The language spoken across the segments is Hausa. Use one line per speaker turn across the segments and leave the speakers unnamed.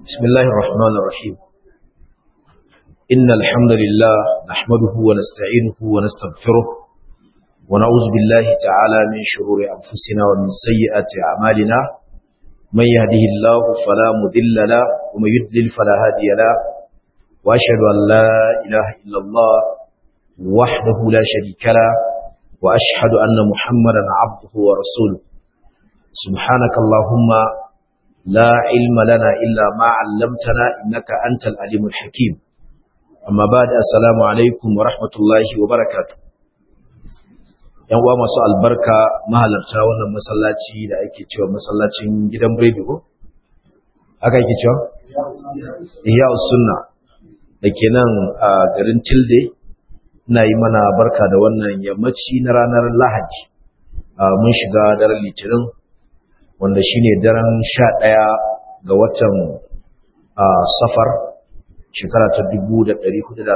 بسم الله الرحمن الرحيم إن الحمد لله نحمده ونستعينه ونستغفره ونعوذ بالله تعالى من شرور أنفسنا ومن سيئات أعمالنا من يهده الله فلا مضل له ومن يضلل فلا هادي له وأشهد أن لا إله إلا الله وحده لا شريك له وأشهد أن محمدا عبده ورسوله سبحانك اللهم لا علم لنا إلا ما علمتنا إنك أنت العليم الحكيم أما بعد السلام عليكم ورحمة الله وبركاته yan uwa masu albarka mahalarta wannan masallaci da ake cewa masallacin gidan Bredigo haka yake cewa Ihya Sunna dake nan a garin Tilde ina yi mana barka da wannan yammaci na ranar Lahadi mun shiga daren Litinin wanda shine daren 11 ga watan Safar shekara ta 1448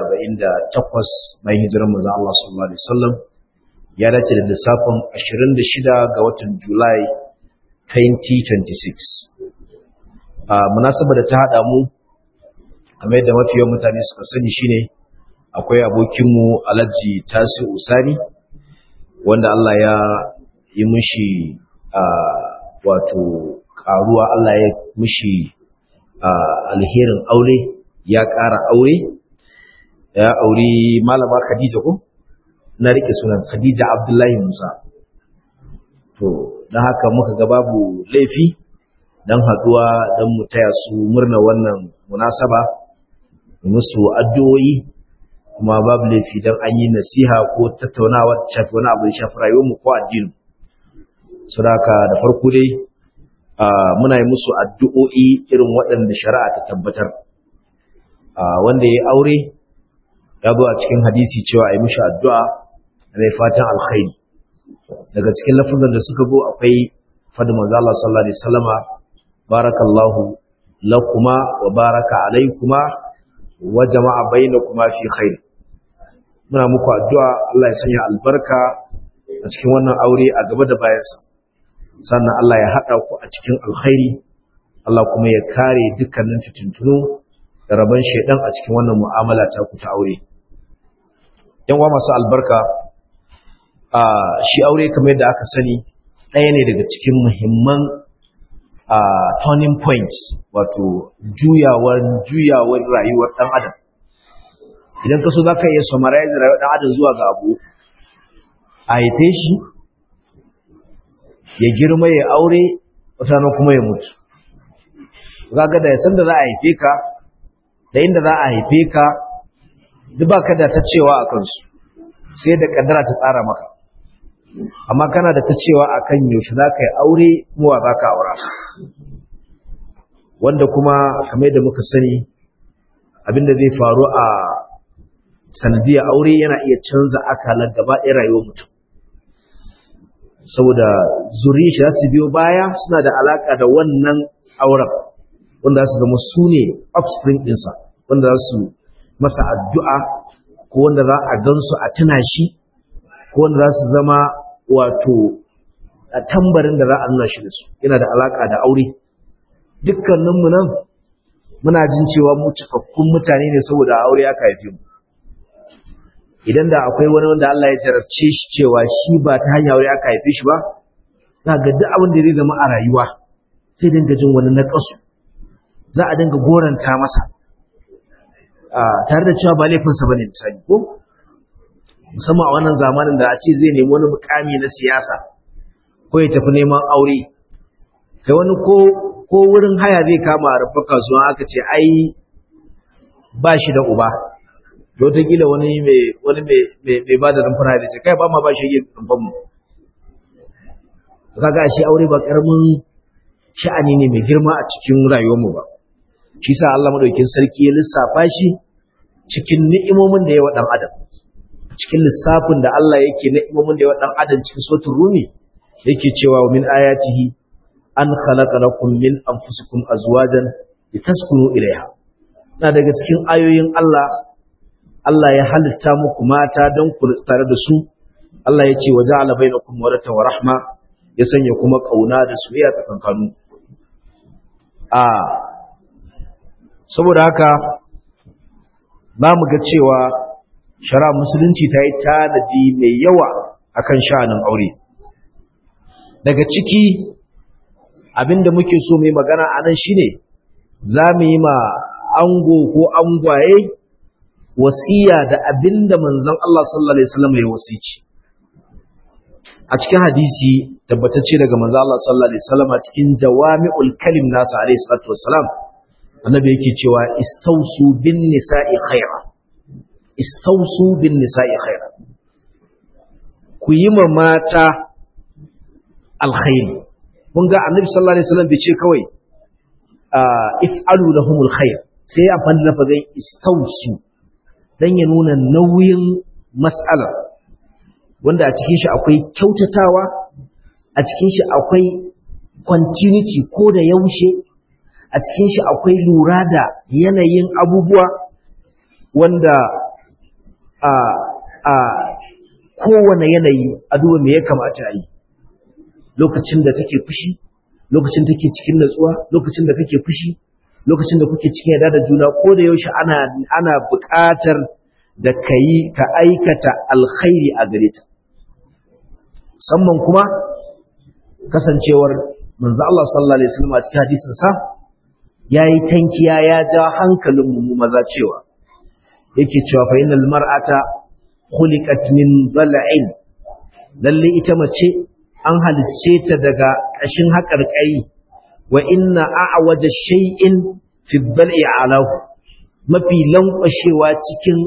bayan hijirar manzon Allah sallallahu alaihi wasallam ya dace da lissafin 26 ga watan Julai 2026 munasabar da ta hada mu kamar yadda mafiyan mutane suka sani shine akwai abokinmu Alhaji Tasi'u Sani wanda Allah ya yi mishi wato karuwa Allah ya mishi alherin aure ya ƙara aure ya auri malama Khadija ko na rike sunan Khadija Abdullahi Musa to dan haka muka ga babu laifi dan haduwa dan mu taya su murna wannan munasaba musu addu'o'i kuma babu laifi dan an yi nasiha ko tattaunawa shafi wani abu da shafi rayuwar mu ko addini sadaka da farko dai muna yi musu addu'o'i irin waɗanda shari'a ta tabbatar wanda ya aure ya zo a cikin hadisi cewa a yi mishi addu'a mai fatan alkhairi daga cikin lafazan da suka zo akwai fadin manzo Allah sallallahu alaihi wasallama barakallahu lakuma wa baraka alaikuma wa jama'a bainakuma fi khair muna muku addu'a Allah ya sanya albarka a cikin wannan aure a gaba da bayansa sannan Allah ya haɗa ku a cikin alkhairi Allah kuma ya kare dukkanin fitintunu da rabon shaidan a cikin wannan mu'amala ta ku ta aure yan uwa masu albarka shi aure kamar yadda aka sani ɗaya ne daga cikin muhimman turning points wato juyawar rayuwar ɗan adam idan ka so za ka iya summarize rayuwar ɗan adam zuwa ga abu a haife shi ya girma ya aure watanan kuma ya mutu kaga da san da za a haife ka da inda za a haife ka duk baka da ta cewa a kansu sai da kaddara ta tsara maka amma kana da ta cewa akan yaushe za ka yi aure kuma wa za ka aura wanda kuma kamar da muka sani abinda zai faru a sanadiyar aure yana iya canza akalar gaba ɗaya rayuwar mutum saboda zuriyar shi za su biyo baya suna da alaka da wannan auren wanda za su zama su ne offspring ɗinsa wanda za su masa addu'a ko wanda za a gansu a tuna shi ko wanda za su zama wato a tambarin da za a nuna shi da su yana da alaka da aure dukkaninmu nan muna jin cewa mu cikakkun mutane ne saboda aure aka haife mu idan da akwai wani wanda Allah ya jarabce shi cewa shi ba ta hanyar aure aka haife shi ba za ga duk abin da zai zama a rayuwa sai dinga jin wani naƙasu za a dinga goranta masa tare da cewa ba laifinsa bane misali ko musamman a wannan zamanin da a ce zai nemi wani mukami na siyasa ko ya tafi neman aure kai wani ko wurin haya zai kama a rufe kasuwa aka ce ai ba shi da uba da wataƙila wani mai ba da rumfuna da ce kai ba ma ba shi yi rumfan mu kaga shi aure ba karamin sha'ani ne mai girma a cikin rayuwar mu ba shi sa Allah madaukakin sarki ya lissafa shi cikin ni'imomin da ya wa dan adam cikin lissafin da Allah yake ni'imomin da ya wa dan adam cikin suratul rumi yake cewa min ayatihi an khalaqa lakum min anfusikum azwajan litaskunu ilayha na daga cikin ayoyin Allah ya halitta muku mata don ku tare da su Allah ya ce waja'ala bainakum mawadatan wa rahma ya sanya kuma kauna da soyayya tsakankanin saboda haka ba mu ga cewa shari'ar musulunci ta yi tanadi mai yawa akan sha'anin aure. Daga ciki abinda muke so mai magana a nan shine za mu yi ma ango ko angwaye wasiya da abinda manzon Allah sallallahu alaihi wasallam ya wasici. A cikin hadisi tabbatacce daga manzon Allah sallallahu alaihi wasallam a cikin jawami'ul kalim nasa alaihi salatu wassalam, annabi yake cewa istausu bin nisa'i khaira, istausu bin nisa'i khaira, ku yi ma mata alkhairi. Kun ga annabi sallallahu alaihi wasallam bai ce kawai if'alu lahumul khair, sai ya amfani da lafazin istausu dan ya nuna nauyin mas'alar, wanda a cikin shi akwai kyautatawa, a cikin shi akwai continuity ko da yaushe, a cikin shi akwai lura da yanayin abubuwa wanda a kowane yanayi a duba me ya kamata a yi, lokacin da take fushi, lokacin da take cikin natsuwa, lokacin da kake fushi, lokacin da kuke cikin yarda da juna, ko da yaushe ana buƙatar da ka aikata alkhairi a gare ta. Musamman kuma kasancewar manzo Allah sallallahu alaihi wasallam a cikin hadisin sa yayi tankiya ya ja hankalin mu maza cewa yake cewa fa innal mar'ata khuliqat min bal'in, lalle ita mace an halicce ta daga ƙashin haƙarƙari, wa inna a'waja shay'in fi bal'i alahu, mafi lankwashewa cikin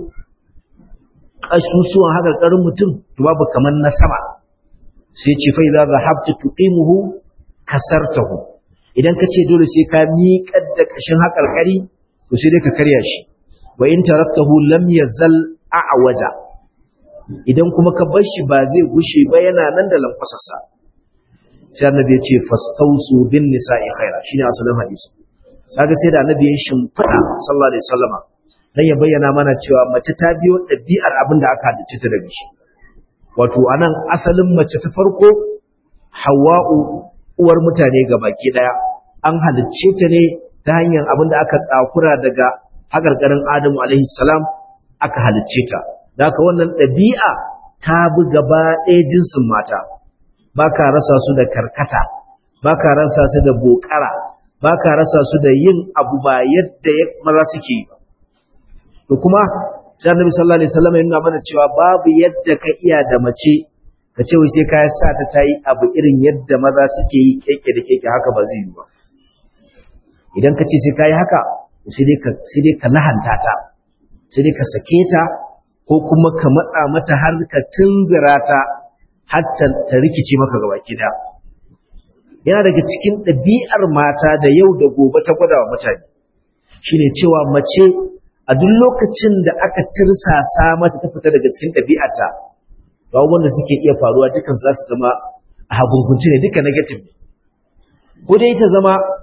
ƙasusuwan haƙarƙarin mutum to babu kamar na sama. Sai ce fa idza zahabta tuqimuhu kasartahu, idan ka ce dole sai ka miƙar da ƙashin haƙarƙari to sai dai ka karya shi. Wa in taraktahu lam yazal a'waja, idan kuma ka bar shi ba zai gushe ba yana nan da lankwasarsa. Sai annabi ya ce fastausu bin nisa'i khaira, shine asalin hadisi. Kaga sai da annabi ya shimfida sallallahu alaihi wasallama dan ya bayyana mana cewa mace ta biyo ɗabi'ar abin da aka halice ta daga shi. Wato anan asalin mace ta farko Hawwa'u, uwar mutane gabaki daya, an halicce ta ne ta hanyar abin da aka tsakura daga hakarkarin Adamu alaihi salam aka halicce ta. Da haka wannan ɗabi'a ta bi gaba ɗaya jinsin mata, baka rasa su da karkata, baka rasa su da bokara, baka rasa su da yin abu ba yadda maza suke yi ba. To kuma sai Annabi sallallahu alaihi wasallam ya nuna mana cewa babu yadda ka iya da mace ka ce wai sai ka sa ta tayi abu irin yadda maza suke yi keke da keke, haka ba zai yi ba. Idan ka ce sai ka yi haka sai dai ka lahanta ta, sai dai ka sake ta, ko kuma ka matsa mata har ka tunzura ta har ta rikice maka gabaki daya. Yana daga cikin ɗabi'ar mata da yau da gobe ta gwada wa mutane shine cewa mace a duk lokacin da aka tirsasa mata ta fita daga cikin ɗabi'arta, ba wanda suke iya faruwa dukan za su zama a hagungunci ne, duka negative ne. Ko dai ta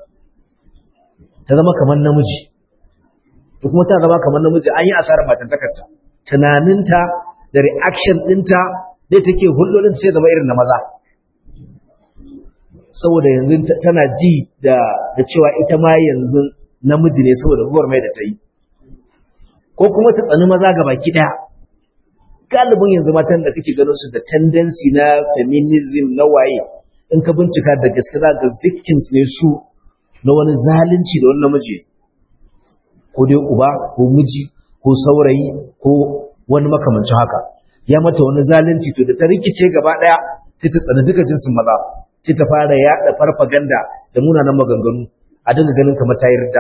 zama kamar namiji, to kuma ta zama kamar namiji an yi asarar matantakarta, tunaninta da reaction ɗinta dai take hulɗoɗin sai zama irin na maza, saboda yanzu tana ji da cewa ita ma yanzu namiji ne saboda ruwar mai da ta yi. Ko kuma ta tsani maza ga baki ɗaya. Galibin yanzu matan da kake ganin su da tendency na feminism na waye, in ka bincika da gaske za ga victims ne su na wani zalunci da wani namiji, ko dai uba ko miji ko saurayi ko wani makamancin haka ya mata wani zalunci, to da ta rikice gaba ɗaya sai ta tsani duka jinsin maza, sai ta fara yaɗa farfaganda da munanan maganganu a dinga ganin kamar ta yarda.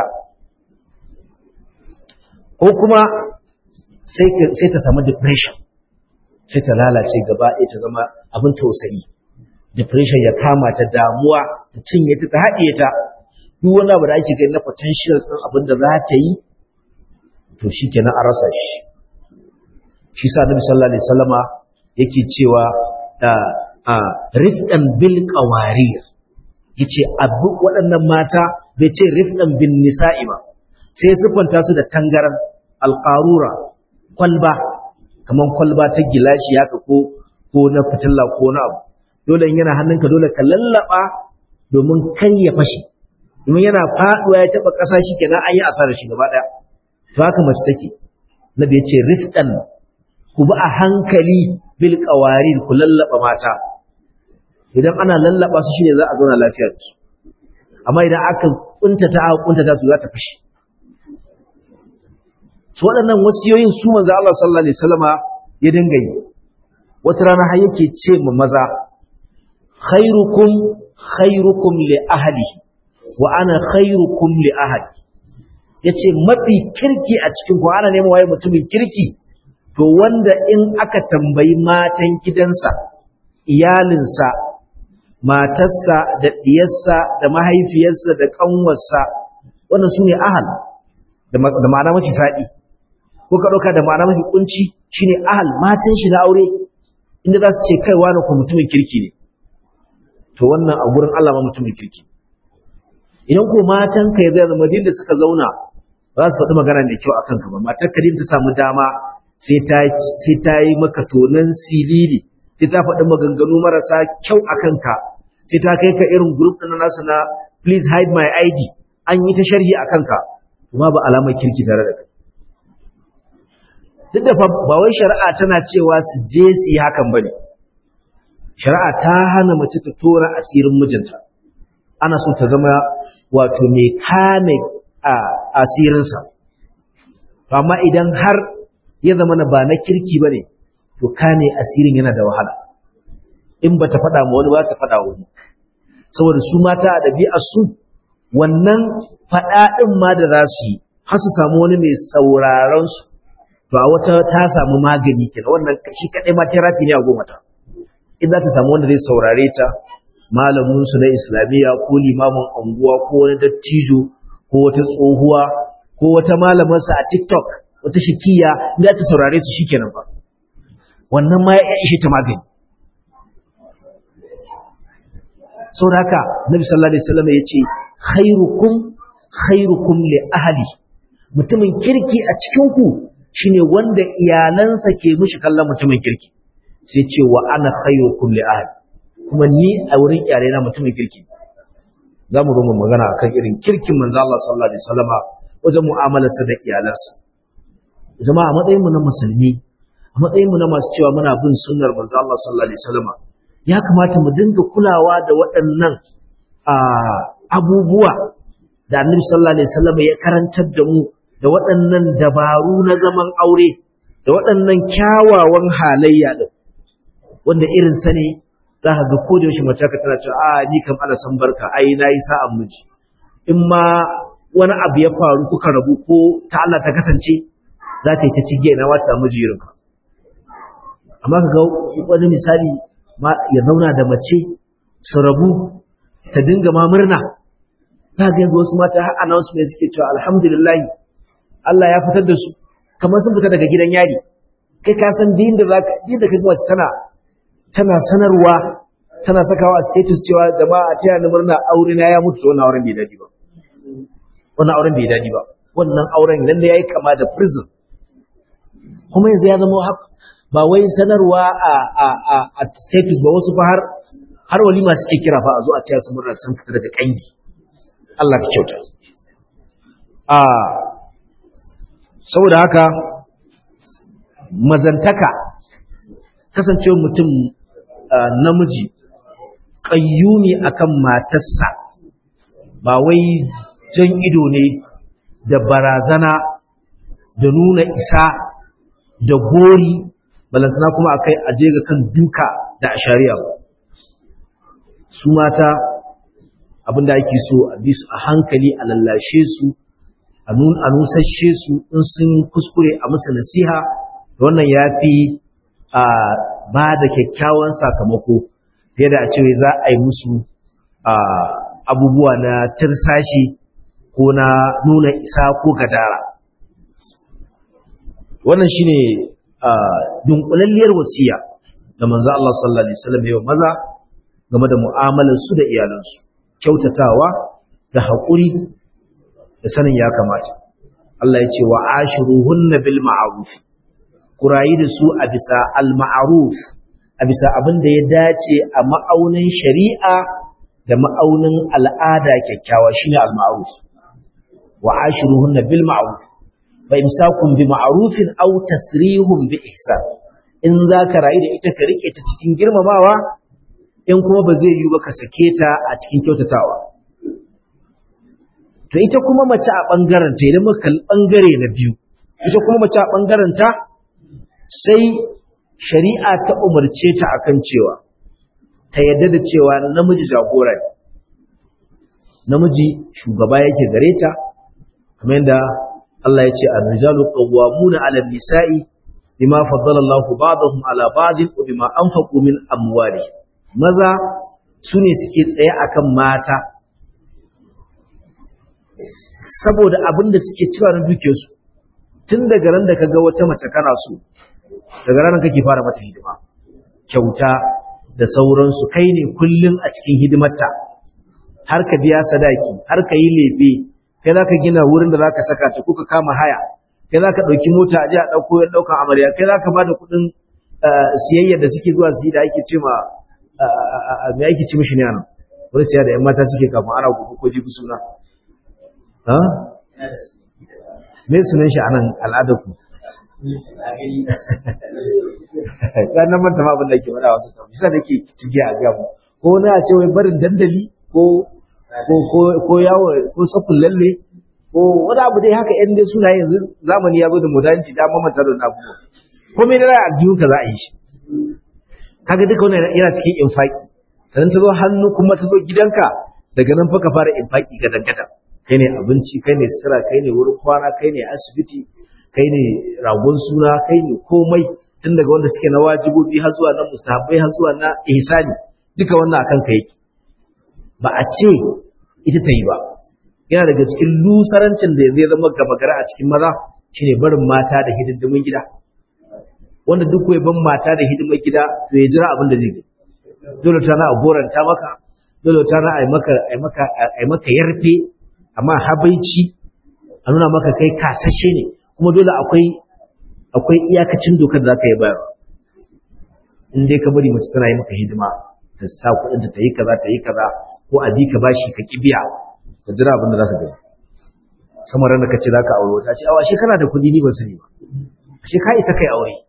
Ko kuma sai ta samu depression, sai ta lalace gaba ɗaya ta zama abin tausayi, depression ya kama ta, damuwa ta cinye ta, ta haɗiye ta, duk wani abu da ake gani na potential ɗin abin da za ta yi to shi kenan a rasa shi. Shi sa Nabi sallallahu alaihi wasallama yake cewa rifqan bil qawarir, yace abu waɗannan mata bai ce rifqan bin nisa'i ba, sai siffanta su da tangaran alqarura, kwalba, kaman kwalba ta gilashi haka ko na fitilla ko na abu, dole in yana hannunka dole ka lallaba domin kan ya fashe, domin yana faduwa ya taba ƙasa shikenan an yi asarar shi gaba daya to haka mace take nabi ya ce rifqan ku bi a hankali bil qawarir ku lallaba mata idan ana lallaba su shine za a zauna lafiya da su amma idan aka kuntata su za ta fashi su waɗannan wasiyoyin su manzo Allah sallallahu alaihi wasallama ya dinga yi wata rana har yake ce ma maza khairukum li ahlihi wa ana khairukum li ahli yace mafi kirki a cikin ku ana neman waye mutumin kirki to wanda in aka tambayi matan gidansa iyalinsa matarsa da diyarsa da mahaifiyarsa da kanwarsa wannan sune ahal da ma'ana mafi fadi ko ka dauka da ma'ana mafi kunci shine ahal matan shi na aure inda za su ce kai wani ko mutumin kirki ne to wannan a gurin Allah ma mutumin kirki idan ko matan ka ya zama da suka zauna ba za su faɗi magana da kyau akan ka ba matar ka ta samu dama sai ta yi maka tonan silili sai ta faɗi maganganu marasa kyau akan ka sai ta kai ka irin group ɗin nasu na please hide my ID an yi ta sharhi akan ka kuma ba alamar kirki tare da kai duk da ba wai shari'a tana cewa su je su yi hakan bane shari'a ta hana mace ta tona asirin mijinta ana so ta zama wato mai kame asirinsa amma idan har ya zama na ba na kirki bane to kame asirin yana da wahala in ba ta faɗa ma wani ba ta faɗa wani saboda su mata a ɗabi'ar su wannan faɗa ɗin ma da za su yi har su samu wani mai sauraron su to a wata ta samu magani kenan wannan shi kadai ma therapy ne a gomata in za ta samu wanda zai saurare ta malamin su na islamiyya ko limamin anguwa ko wani dattijo ko wata tsohuwa ko wata malamin sa a TikTok wata shikiya in za ta saurare su shikenan ba wannan ma ya ishe ta magani saboda haka Nabi sallallahu alaihi wasallam yace khairukum li ahli mutumin kirki a cikin ku shine wanda iyalansa ke mishi kallon mutumin kirki sai ce wa ana khairukum li ahli kuma ni a wurin iyalai na mutumin kirki zamu zo mu magana akan irin kirkin manzo Allah sallallahu alaihi wasallama wajen mu'amalarsa da iyalansa jama'a a matsayin mu na musulmi a matsayin mu na masu cewa muna bin sunnar manzo Allah sallallahu alaihi wasallama ya kamata mu dinga kulawa da waɗannan abubuwa da Annabi sallallahu alaihi wasallama ya karantar da mu da waɗannan dabaru na zaman aure da waɗannan kyawawan halayya din wanda irin sa ne za ka ga koda yaushe mace ka tana cewa ni kam Allah san barka ai nayi sa'an miji in ma wani abu ya faru kuka rabu ko ta Allah ta kasance za ta yi ta cige na wata samu jirin ka amma ka ga wani misali ma ya zauna da mace su rabu ta dinga ma murna za ga yanzu wasu mata har announcement suke cewa alhamdulillah Allah ya fitar da su kamar sun fita daga gidan yari kai ka san din da kai wace tana sanarwa tana sakawa a status cewa jama'a taya ni murna aure na ya mutu wannan auren bai dadi ba wannan auren nan da yayi kama da prison kuma yanzu ya zama haka ba wai sanarwa a status ba wasu fa har walima suke kira fa a zo a taya su murna sun fita daga kangi Allah ka kyauta saboda haka mazantaka kasancewa mutum namiji ƙayyumi akan matarsa ba wai jan ido ne da barazana da nuna isa da gori balantana kuma akai aje ga kan duka da ashariya su mata abinda ake so a bi su a hankali a lallashe su a nusashe su in sun kuskure a musu nasiha da wannan ya fi ba da kyakkyawan sakamako fiye da a ce za a yi musu abubuwa na tirsashi ko na nuna isa ko gadara wannan shine dunkulalliyar wasiya da manzo Allah sallallahu alaihi wasallam ya maza game da mu'amalar su da iyalansu kyautatawa da haƙuri da sanin ya kamata Allah ya ce wa ashiruhunna bil ma'ruf kurayi da su a bisa al ma'ruf a bisa abin da ya dace a ma'aunin shari'a da ma'aunin al'ada kyakkyawa shine al-ma'ruf wa ashiruhunna bil ma'ruf fa imsakun bi ma'rufin aw tasrihun bi ihsan in zaka rayu da ita ka rike ta cikin girmamawa in kuma ba zai yi ba ka sake ta a cikin kyautatawa to ita kuma mace a bangaren ta idan muka bangare na biyu ita kuma mace a bangaren ta sai shari'a ta umarce ta akan cewa ta yadda da cewa namiji jagora ne namiji shugaba yake gare ta kamar yadda Allah ya ce ar-rijalu qawwamuna 'ala an-nisa'i bima faddala Allahu ba'dahum 'ala ba'din wa bima anfaqu min amwalihim maza sune suke tsaye akan mata saboda abin da suke cewa na dukiyarsu tun daga ran da kaga wata mace kana so daga ranar kake fara mata hidima kyauta da sauransu kai ne kullum a cikin hidimarta har ka biya sadaki har ka yi lefe kai za ka gina wurin da za ka saka ta kuka kama haya kai za ka ɗauki mota a ji a ɗauko yan ɗaukan amarya kai za ka ba da kuɗin siyayyar da suke zuwa su yi da ake ce ma me ake ce mishi ne a nan wani siya da yan mata suke kafin ana gobe ko jibi suna me sunan shi a nan al'adar ku nan manta ma abin da ke faɗa wasu kawai bisa da ke cike a gamu ko na ce wai barin dandali ko yawo ko sakun lalle ko wani abu dai haka yan dai suna yanzu zamani ya zo da modernity da mamanta da abubuwa ko me da aljihun ka za a yi shi kaga duka wannan yana cikin infaki sannan ta zo hannu kuma ta zo gidanka daga nan fa ka fara infaki gadan gadan kai ne abinci kai ne sutura kai ne wurin kwana kai ne asibiti kai ne ragon suna kai ne komai tun daga wanda suke na wajibobi har zuwa na mustahabbai har zuwa na ihsani duka wannan akan ka yake ba a ce ita ta yi ba yana daga cikin lusarancin da zai zama gaba gara a cikin maza shine barin mata da hidindimin gida wanda duk wai ban mata da hidimar gida to ya jira abin da zai yi dole ta na a goranta maka dole ta na ai maka yarfe amma habaici a nuna maka kai kasashe ne kuma dole akwai iyakacin dokar da zaka yi bayar in dai ka bari mace tana yi maka hidima ta sa kuɗin ta yi kaza ko a bi ka bashi ka kibiya ka jira abin da zaka gani sama ran da kace zaka aure ta ce awa shi kana da kuɗi ni ban sani ba shi ka isa kai aure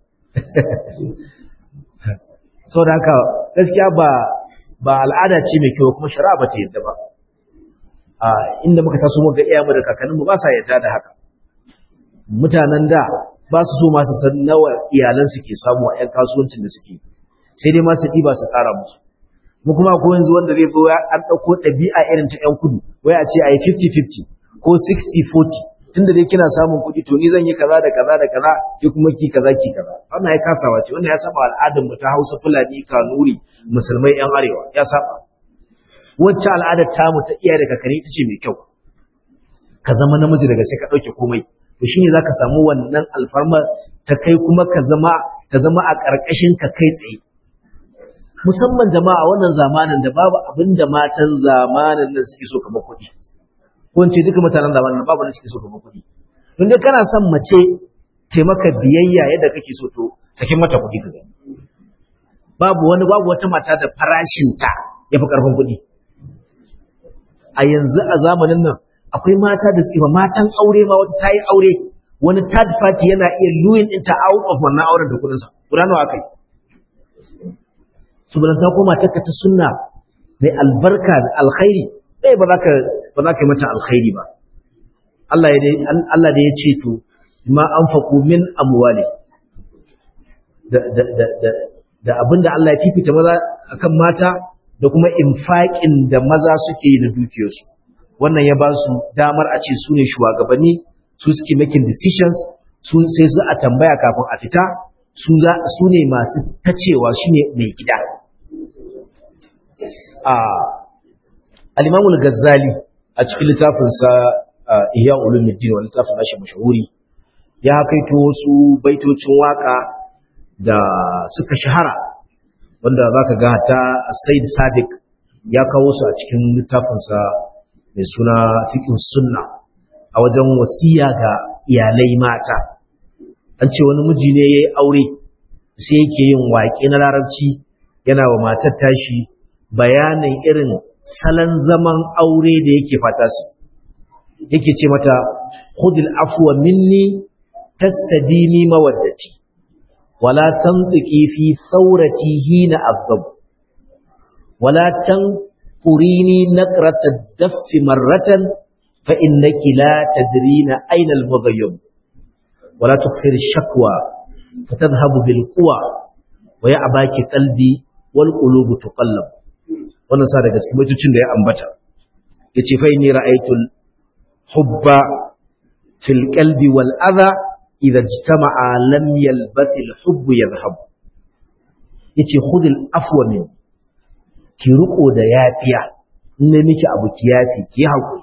saboda haka gaskiya ba al'ada ce mai kyau kuma shari'a ba ta yadda ba inda muka taso muka ga iyayenmu da kakanninmu ba sa yadda da haka mutanen da ba su so masu san nawa iyalansu ke samu a 'yan kasuwancin da suke sai dai masu ɗiba su ƙara musu mu kuma ko yanzu wanda zai zo an ɗauko ɗabi'a irin ta 'yan kudu wai a ce a yi 50-50 ko 60-40 tunda dai kina samun kuɗi to ni zan yi kaza da kaza da kaza ki kuma ki kaza ki kaza wannan ya kasawa ce wannan ya saba al'adar mu ta Hausa Fulani Kanuri musulmai 'yan arewa ya saba wacce al'adar tamu ta iyaye da kakanni ita ce mai kyau ka zama namiji daga sai ka ɗauke komai to shine zaka samu wannan alfarma ta kai kuma ka zama a ƙarƙashin ka kai tsaye musamman jama'a wannan zamanin da babu abin da matan zamanin nan suke so kamar kuɗi ko in ce duka mutanen zamanin babu wanda suke so kamar kuɗi don dai kana son mace taimaka biyayya yadda kake so to sakin mata kuɗi ka gani babu wata mata da farashin ta yafi ƙarfin kuɗi a yanzu a zamanin nan akwai mata da suke ba matan aure ma wata ta yi aure wani third party yana iya luyin ɗinta out of wannan auren da kuɗinsa guda nawa aka yi su ta ko matarka ta sunna mai albarka da alkhairi ba za ka yi mata alkhairi ba Allah da ya ce to ma anfaqu min amwali da abinda Allah ya fifita maza akan mata da kuma infaqin da maza suke yi da dukiyarsu wannan ya ba su damar a ce su ne shugabanni su suke making decisions sai su a tambaya kafin a fita su ne masu tacewa shi ne mai gida al-Imam al-Ghazali a cikin littafinsa Ihya Ulumuddin wani littafin nashi mashahuri ya kaito wasu baitocin waka da suka shahara wanda zaka ga ta Said Sadiq ya kawo su a cikin littafinsa mai suna Fiqh Sunna a wajen wasiya ga iyalai mata an ce wani miji ne yayi aure sai yake yin waƙe na larabci yana wa matar tashi bayanin irin salon zaman aure da yake fata su yake ce mata khudil afwa minni tastadini mawaddati wala tantiqi fi thawrati hina adab wala tanqurini naqrata ad-daff marratan fa innaki la tadrina ayna al-mughayyib wala tukthir ash-shakwa fatadhhabu bil quwa wa ya'baki qalbi wal qulubu tuqallab. Wannan sa daga cikin mutuncin da ya ambata yace fa inni ra'aytul hubba fil qalbi wal adha idha ijtama'a lam yalbath al hubb yadhhab. Yace khudil afwa min, ki riko da yafiya, in ne miki abu ki yafi ki hakuri.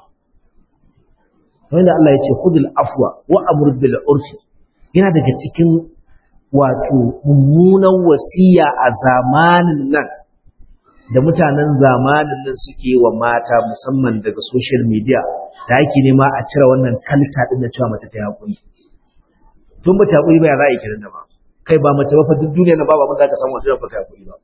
Wanda Allah yace khudil afwa wa amr bil urfi, yana daga cikin wato mummunan wasiya a zamanin nan da mutanen zamanin nan suke wa mata, musamman daga social media, da ake nema a cire wannan kalta din da cewa mace ta hakuri. Tun ba ta hakuri ba ya za a yi kiran ba, kai ba mace ba fa duk duniya na babu abin da aka samu wata ba ta hakuri ba.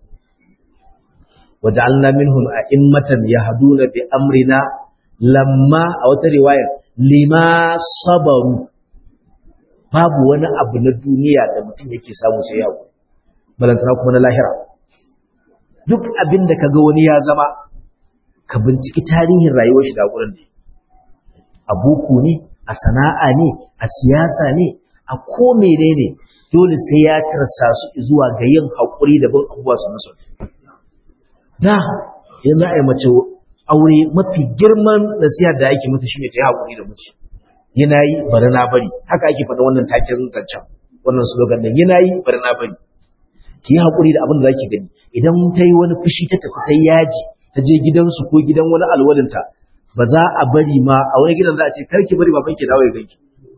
Waja'alna minhum a'immatan yahduna bi amrina lamma, a wata riwaya, lima sabaru. Babu wani abu na duniya da mutum yake samu sai ya hakuri, balantana kuma na lahira. Duk abin da kaga wani ya zama, ka binciki tarihin rayuwar shi da hakurin ne. A boko ne, a sana'a ne, a siyasa ne, a ko menene, dole sai ya tarsa su zuwa ga yin hakuri da bin abubuwa su nasu. Da yanzu a yi mace aure, mafi girman nasiha da ake mata shine ta yi hakuri da mace. Yana yi bari na bari, haka ake faɗa wannan taken zancen, wannan slogan din, yana yi bari na bari. Ki yi hakuri da abin da zaki gani. Idan ta yi wani fushi ta tafi ta yaji, ta je gidansu ko gidan wani alwalinta, ba za a bari ma a wani gidan za a ce karki bari baban ki dawo ya ganki.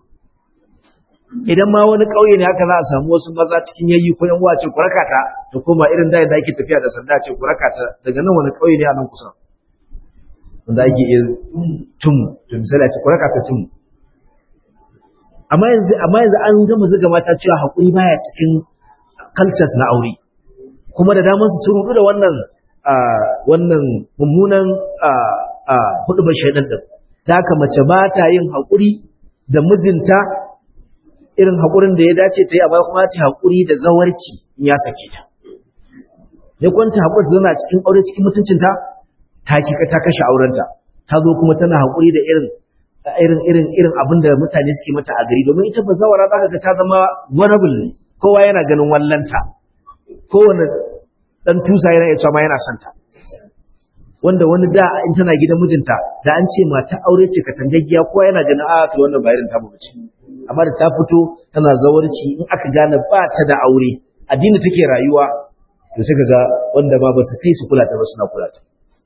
Idan ma wani ƙauye ne haka za a samu wasu maza cikin yayi ko yan uwa ce ku raka ta, ta koma irin da ake tafiya da sanda ce ku raka ta, daga nan wani ƙauye ne a nan kusa wanda ake iya to misali a ce ku raka ta tum. Amma yanzu an gama zuga mata cewa haƙuri baya cikin cultures na aure, kuma da damar su sun rudu da wannan mummunan hudubar shaidan din. Da haka mace ba ta yin haƙuri da mijinta irin haƙurin da ya dace ta yi, amma kuma ta haƙuri da zawarci in ya sake ta. Ya kwanta haƙuri zana cikin aure cikin mutuncinta, ta kashe aurenta, ta zo kuma tana haƙuri da irin abin da mutane suke mata a gari, domin ita ba zawara za ka ga ta zama vulnerable ne, kowa yana ganin wallanta, kowane ɗan tusa yana iya cewa ma yana santa. Wanda wani da in tana gidan mijinta, da an ce mata aure ce katangaggiya, kowa yana ganin to wannan ba irin ta bace. Amma da ta fito tana zawarci, in aka gane ba ta da aure, addini take rayuwa, to sai kaga wanda ba su kai su kula ta ba suna kula ta.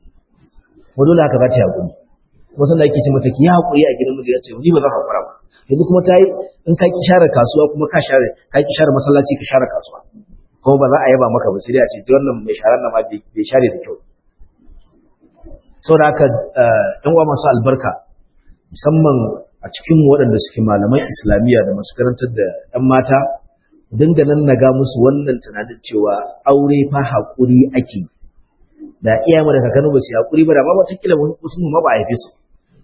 Ko dole haka za ta hakuri. Kuma sannan ake ce mata ki yi hakuri a gidan miji, ya ce ni ba zan hakura ba. Yanzu kuma ta yi, in ka ki share kasuwa kuma ka ki share masallaci ka share kasuwa. Kuma ba za a yaba maka ba, sai dai a ce wannan mai sharar nan ma bai share da kyau. Saboda haka ɗan uwa masu albarka, musamman a cikin waɗanda suke malaman islamiyya da masu karantar da ‘yan mata, danganan na ga musu wannan tunanin cewa aure fa haƙuri ake. Da iyayenmu da kakanni ba su haƙuri ba, da ma watakila wasu ma ba a haife su.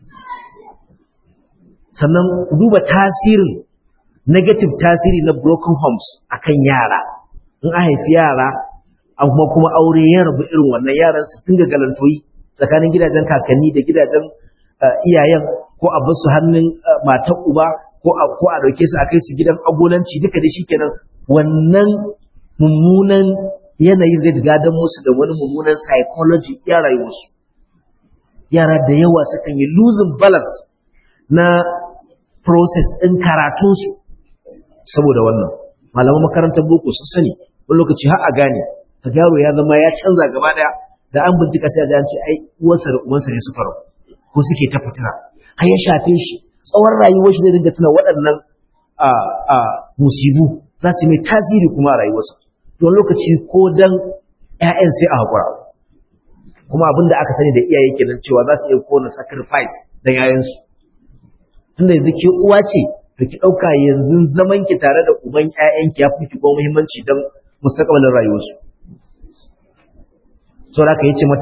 Sannan duba tasirin, negative tasiri na broken homes akan yara. In a haifi yara, amma kuma aure ya rabu irin wannan, yaran su dinga galantoyi tsakanin gidajen kakanni da gidajen iyayen, ko a basu hannun matan uba, ko a dauke su a kai su gidan agolanci, duka da shikenan wannan mummunan yanayin zai gadon musu da wani mummunan psychology ya rayuwarsu. Yara da yawa sukan yi losing balance na process ɗin karatunsu saboda wannan. Malaman makarantar boko sun sani, wani lokaci har a gane ta yaro ya zama ya canza gaba daya, da an bincika sai a ce ai uwarsa da uwansa ne suka rabu ko suke ta fitina, har ya shafe shi tsawon rayuwar shi zai dinga tuna waɗannan musibu za su mai tasiri kuma a rayuwarsa. To lokaci ko dan ƴaƴan sai a haƙura, kuma abin da aka sani da iyaye kenan cewa za su iya kona sacrifice dan ƴaƴansu. Tunda yanzu ke uwa ce, to ki ɗauka yanzu zaman ki tare da uban ƴaƴanki ya fi ki ko muhimmanci don mustaqbalin rayuwarsu. Saboda haka yace mata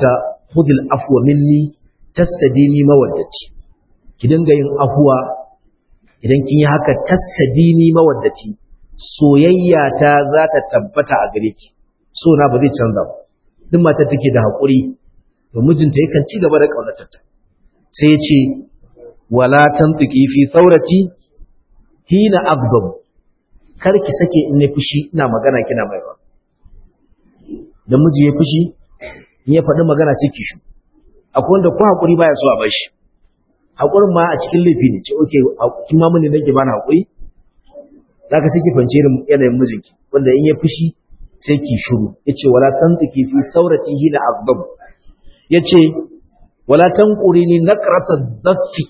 khudil afwa minni tastadini mawaddati, ki dinga yin afwa, idan kin yi haka tastadini mawaddati, soyayya ta za ta tabbata a gare ki, so na ba zai canza ba. Duk matar take da haƙuri to mijinta yakan ci gaba da ƙaunatar ta. Sai ya ce wala tantiki fi thawrati hina aghdab, kar ki sake in ne fushi ina magana kina mai ba. Dan miji ya fushi in ya faɗi magana sai ki shu. Akwai wanda ko haƙuri baya so a bar shi, haƙurin ma a cikin laifi ne, ce okay kin ma mun ne nake bani haƙuri, zaka sai ki fance irin yanayin mijinki wanda in ya fushi sai ki shiru. Yace wala tantiki fi thawrati hina aghdab, yace wala tanqurini naqrata dhaffi,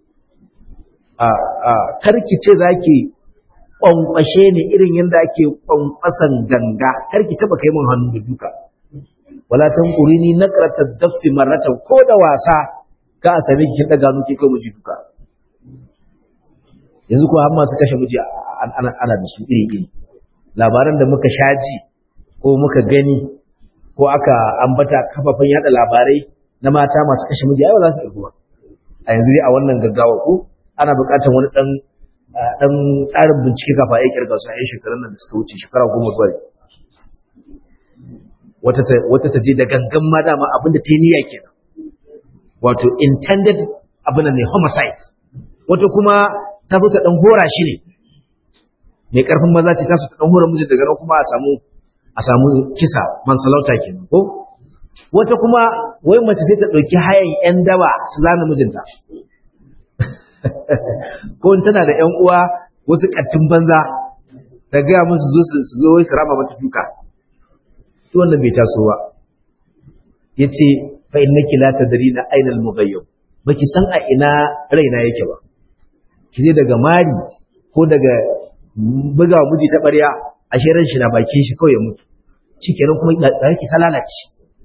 karki ce zaki kwankwashe ni irin yanda ake kwankwasan ganga, karki taba kai mun hannu da duka. Wala tanqurini naqrata dhaffi marratan, ko da wasa ka a same ki kin daga hannu ki kai miji duka. Yanzu ko har ma su kashe miji ana da su iri iri, labaran da muka shaji ko muka gani ko aka ambata kafafen yada labarai na mata masu kashe miji, ai ba za su irguwa a yanzu dai a wannan gaggawa ko ana buƙatar wani dan tsarin bincike kafa ya kirga su a yan shekarun nan da suka wuce shekara 10 zuwa wata ta je da gangan ma dama abinda ta yi niyya kenan, wato intended abin ne homicide. Wata kuma ta zo ta dan hora shi ne, mai karfin maza ce ta so ta dan hora miji daga nan kuma a samu kisa mansalauta kenan ko. Wata kuma wai mace sai ta dauki hayan yan daba su zana mijinta ko in tana da yan uwa wasu kattun banza ta ga musu su zo wai su rama mata duka. To wannan bai taso ba. Yace fa innaki la tadrina aina al-mughayyab, baki san a ina raina yake ba, kije daga mari ko daga buga miji ta barya a shirin shi na bakin shi kawai ya mutu, shikenan kuma yake ta lalace.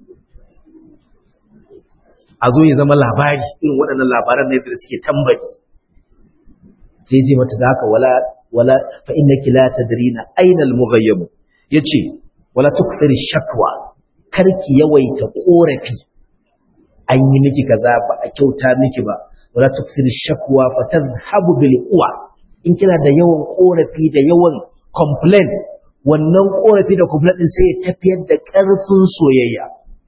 A zo ya zama labari irin waɗannan labaran ne da suke tambari. Sai je mata da haka wala fa innaki la tadrina aina al-mughayyab, yace wala tukthir shakwa, karki yawaita korafi, an yi miki kaza ba a kyauta miki ba. Wala tukthir shakwa fa tadhhabu bil quwa, in kina da yawan korafi da yawan complain, wannan korafi da complain din sai ya tafiyar da karfin soyayya.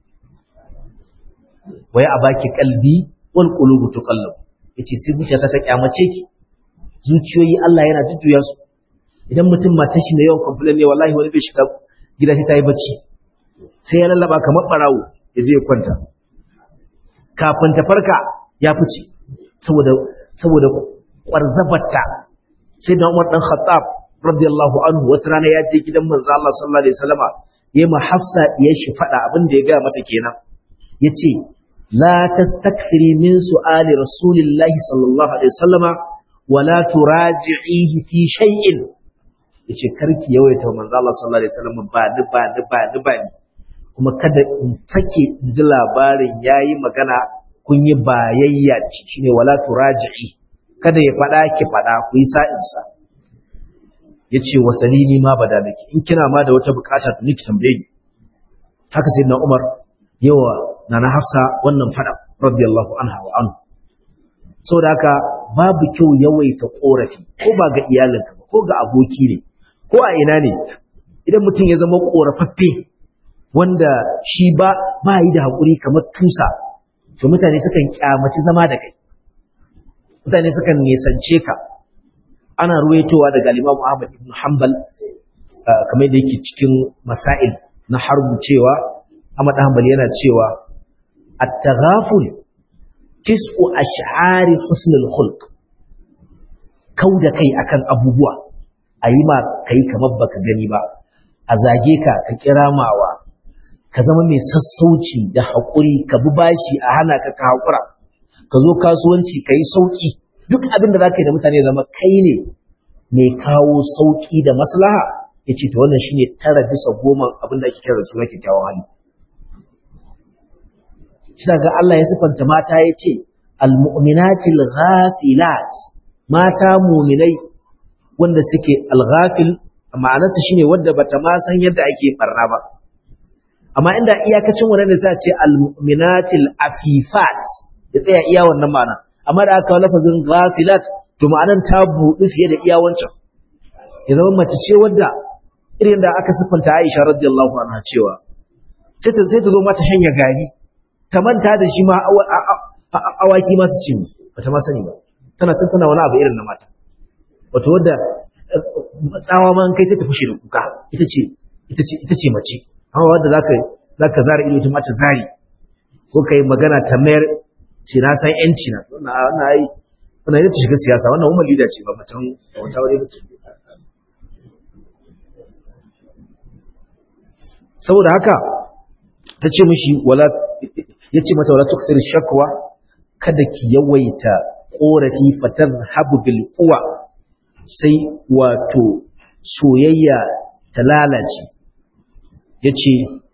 Waya abaki kalbi wal qulubu tuqallab, yace sai zuciyarta ta kyamace ki. Zuciyoyi Allah yana jujjuya su. Idan mutum matar shi ne yawan complain ne, wallahi wani bai shiga gida sai ta yi bacci, sai ya lallaba kamar barawo ya je ya kwanta, kafin ta farka ya fice saboda kwarzabarta. Sai da Umar dan Khattab radiyallahu anhu wata rana ya je gidan manzo Allah sallallahu alaihi wasallama, yayi ma Hafsa ya shi fada abin da ya ga mata kenan. Yace la tastakthiri min su'ali rasulillahi sallallahu alaihi wasallama wa la turaji'ihi fi shay'in, yace karki yawaita manzo Allah sallallahu alaihi wasallam ba ni, kuma kada in sake in ji labarin yayi magana kun yi bayayya shine wala turaji'i, kada ya fada ki fada ku yi sa'in sa. Yace wasalini ma badalaki, in kina ma da wata bukata to niki tambaye ni. Haka sayyidina Umar yawa nana Hafsa wannan fada radiyallahu anha wa anhu. Saboda haka babu kyau yawaita korafi, ko ba ga iyalinka ba ko ga aboki ne ko a ina ne. Idan mutum ya zama korafaffe wanda shi ba yi da haƙuri kamar tusa, to mutane sukan kyamaci zama da kai, mutane sukan nesance ka. Ana ruwaitowa daga Imam Ahmad ibn Hanbal kamar da yake cikin masail na harbu cewa Ahmad Hanbal yana cewa at-taghaful tis'u ash'ari husnul khulq, kauda kai akan abubuwa, ayi ma kai kamar baka gani ba, a zage ka ka kiramawa, ka zama mai sassauci da haƙuri, ka bi bashi a hana ka ka haƙura, ka zo kasuwanci ka yi sauƙi. Duk abin da za ka yi da mutane zama kai ne mai kawo sauƙi da maslaha. Ya ce ta wannan shi ne 9/10 abin da ake kira da suna kyakkyawan hali. Shi ga Allah ya sifanta mata ya ce al-mu'minatil ghafilat, mata mu'minai wanda suke al-ghafil ma'anarsa shine wanda bata ma san yadda ake barna ba, amma inda iyakacin wannan ne sai a ce al-mu'minatil afifat ya tsaya iya wannan ma'ana amma da aka lafazin ghafilat to ma'anan ta buɗu fiye da iya wancan ya zama mace ce wadda irin da aka siffanta Aisha radiyallahu anha cewa sai ta zo mata shanya gari ta manta da shi ma awaki masu ci bata ma sani ba tana cin tana wani abu irin na mata wato wadda tsawa man kai sai ta fushi da kuka ita ce mace amma wadda zaka zara ido ta mata zari ko kai magana ta mayar ce na san yanci na wannan ita ta shiga siyasa wannan woman leader ce ba mutum wata wani mutum saboda haka ta ce mishi ya ce mata wala tuksir shakwa kada ki yawaita korafi fatarhabu bil quwa sai wato soyayya ta lalace yace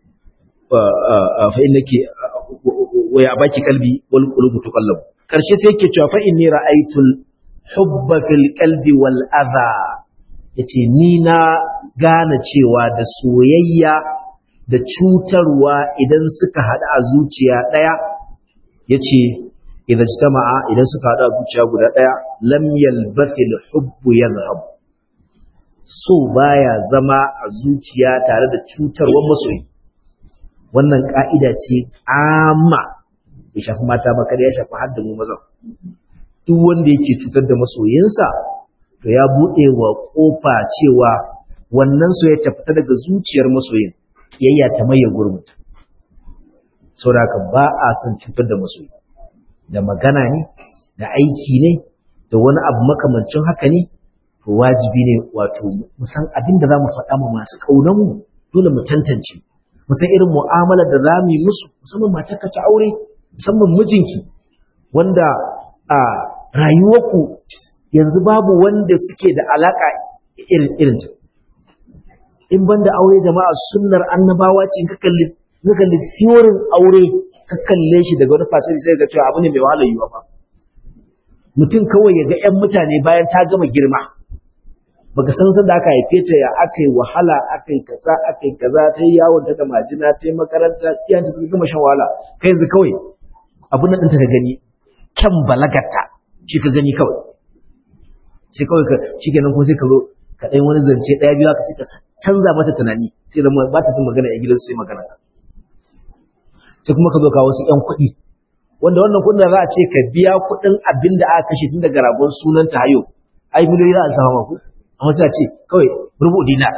fa innaki wa ya baki kalbi wal qulubu tuqallab karshe sai yake cewa fa inni ra'aytul hubba fil qalbi wal adha yace ni na gane cewa da soyayya da cutarwa idan suka hada a zuciya daya yace idan jama'a idan suka hada a zuciya guda daya lam yalbasil hubbu yadhhab so baya zama a zuciya tare da cutarwar masoyi wannan ka'ida ce amma ya shafi mata ba kada ya shafi har da mu maza duk wanda yake cutar da masoyinsa to ya bude wa kofa cewa wannan soyayya ta fita daga zuciyar masoyin kiyayya ta maye gurbinta saboda haka ba a son cutar da masoyi da magana ne da aiki ne da wani abu makamancin haka ne to wajibi ne wato mu san abin da zamu faɗa ma masu kaunan mu dole mu tantance mu san irin mu'amalar da zamu yi musu musamman matarka ta aure musamman mijinki wanda a rayuwarku yanzu babu wanda suke da alaka irin ta in banda aure jama'a sunnar annabawa ce ka kalli theorin aure ka kalle shi daga wani fasiri sai ga cewa abu ne mai wahala yiwa ba mutum kawai ya ga 'yan mutane bayan ta gama girma baka san sanda aka haife ta ya akai wahala akai kaza ta yi yawon ta da majina ta yi makaranta iyanta suka gama shan wahala kai yanzu kawai abun nan ɗinta ka gani kyan balagarta shi ka gani kawai sai kawai shi kenan ko sai ka zo ka ɗan wani zance ɗaya biyu haka sai ka canza mata tunani sai da ba ta jin magana a gidansu sai magana sai kuma ka zo kawo wasu 'yan kuɗi wanda wannan kuɗin da za a ce ka biya kuɗin abin da aka kashe tun daga ragon sunan ta hayo ai miliyoyi za a sama maku amma sai a ce kawai rubu dinar